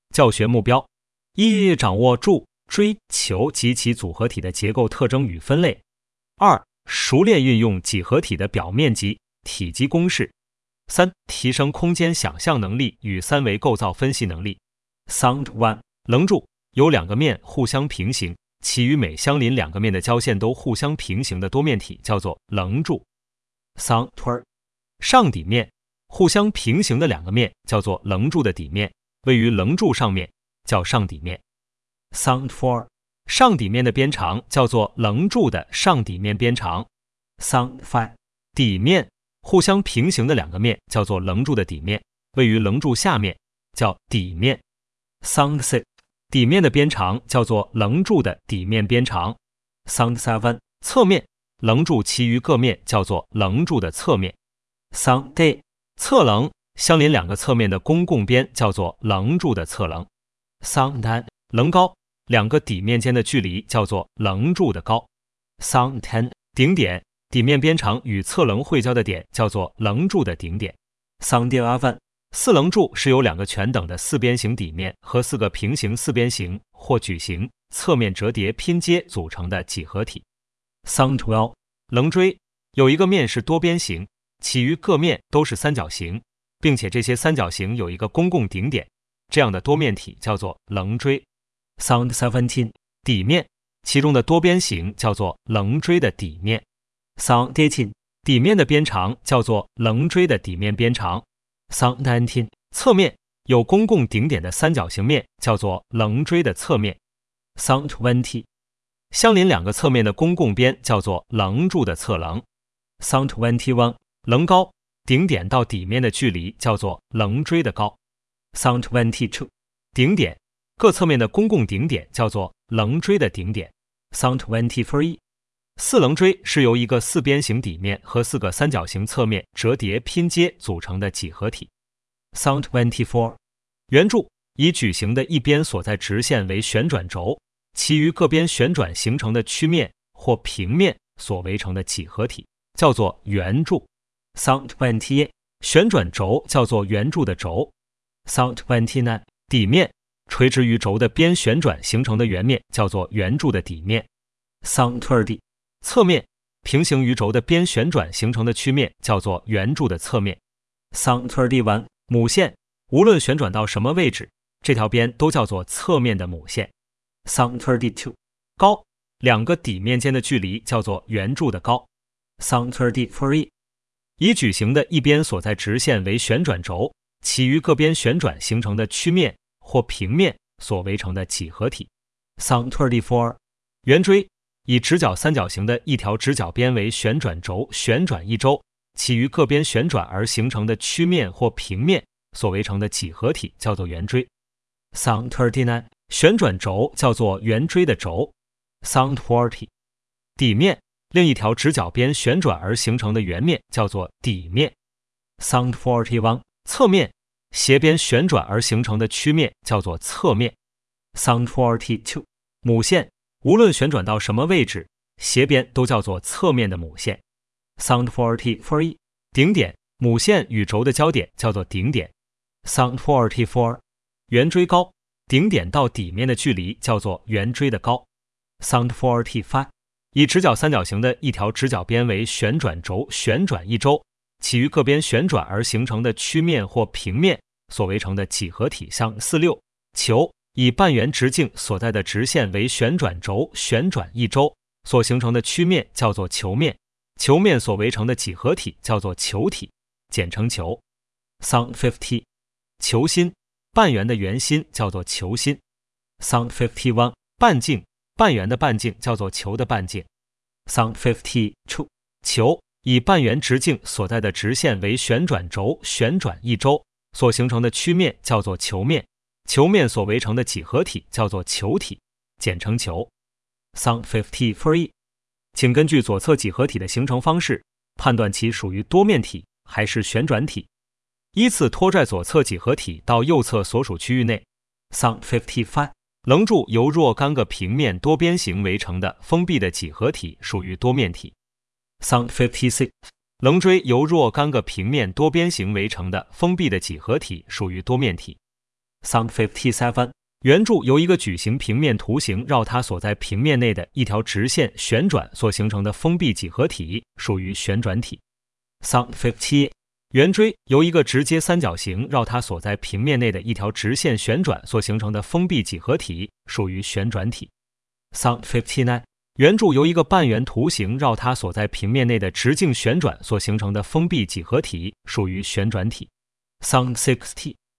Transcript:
教学目标：一、掌握柱、锥、球及其组合体的结构特征与分类；二、熟练运用几何体的表面积、体积公式；三、提升空间想象能力与三维构造分析能力。Sound 1，棱柱有两个面互相平行，其余每相邻两个面的交线都互相平行的多面体叫做棱柱。Sound 2，上底面互相平行的两个面叫做棱柱的底面，位于棱柱上面叫上底面。Sound 4，上底面的边长叫做棱柱的上底面边长。Sound 5，底面互相平行的两个面叫做棱柱的底面，位于棱柱下面叫底面。Sound 6，底面的边长叫做棱柱的底面边长。Sound 7，侧面棱柱其余各面叫做棱柱的侧面。Sound 8，侧棱相邻两个侧面的公共边叫做棱柱的侧棱。Sound 9，棱高两个底面间的距离叫做棱柱的高。Sound 10，顶点底面边长与侧棱汇交的点叫做棱柱的顶点。Sound 11，四棱柱是由两个全等的四边形底面和四个平行四边形或矩形侧面折叠拼接组成的几何体。Sound 12，棱锥有一个面是多边形，其余各面都是三角形，并且这些三角形有一个公共顶点，这样的多面体叫做棱锥。Sound 17，底面其中的多边形叫做棱锥的底面。Sound 18，底面的边长叫做棱锥的底面边长。Sound 19，侧面有公共顶点的三角形面叫做棱锥的侧面。Sound 20，相邻两个侧面的公共边叫做棱柱的侧棱。Sound 21，棱高顶点到底面的距离叫做棱锥的高。Sound 22，顶点各侧面的公共顶点叫做棱锥的顶点。Sound 23，四棱锥是由一个四边形底面和四个三角形侧面折叠拼接组成的几何体。Sound 24，圆柱以矩形的一边所在直线为旋转轴，其余各边旋转形成的曲面或平面所围成的几何体叫做圆柱。Sound 28，旋转轴叫做圆柱的轴。Sound 29，底面垂直于轴的边旋转形成的圆面叫做圆柱的底面。Sound 30，侧面平行于轴的边旋转形成的曲面叫做圆柱的侧面。Sound 31，母线无论旋转到什么位置，这条边都叫做侧面的母线。Sound 32，高两个底面间的距离叫做圆柱的高。Sound 33，以矩形的一边所在直线为旋转轴，其余各边旋转形成的曲面或平面所围成的几何体。Sound 34，圆锥以直角三角形的一条直角边为旋转轴旋转一周，其余各边旋转而形成的曲面或平面所围成的几何体叫做圆锥。Sound 39，旋转轴叫做圆锥的轴。Sound 40，底面另一条直角边旋转而形成的圆面叫做底面。Sound 41，侧面斜边旋转而形成的曲面叫做侧面。Sound 42，母线无论旋转到什么位置，斜边都叫做侧面的母线。Sound 43，顶点母线与轴的交点叫做顶点。Sound 44，圆锥高顶点到底面的距离叫做圆锥的高。Sound 45，以直角三角形的一条直角边为旋转轴旋转一周，其余各边旋转而形成的曲面或平面所围成的几何体。Sound 46，球以半圆直径所在的直线为旋转轴旋转一周所形成的曲面叫做球面，球面所围成的几何体叫做球体，简称球。Sound 50，球心半圆的圆心叫做球心。Sound 51，半径半圆的半径叫做球的半径。Sound 52，球以半圆直径所在的直线为旋转轴旋转一周所形成的曲面叫做球面，球面所围成的几何体叫做球体，简称球。Sound 53，请根据左侧几何体的形成方式判断其属于多面体还是旋转体，依次拖拽左侧几何体到右侧所属区域内。Sound 55，棱柱由若干个平面多边形围成的封闭的几何体属于多面体。Sound 56，棱锥由若干个平面多边形围成的封闭的几何体属于多面体。 Sound 57. 圆柱由一个矩形平面图形绕它所在平面内的一条直线旋转所形成的封闭几何体，属于旋转体。Sound 57. 圆锥由一个直接三角形绕它所在平面内的一条直线旋转所形成的封闭几何体，属于旋转体。Sound 59. 圆柱由一个半圆图形绕它所在平面内的直径旋转所形成的封闭几何体，属于旋转体。Sound 60.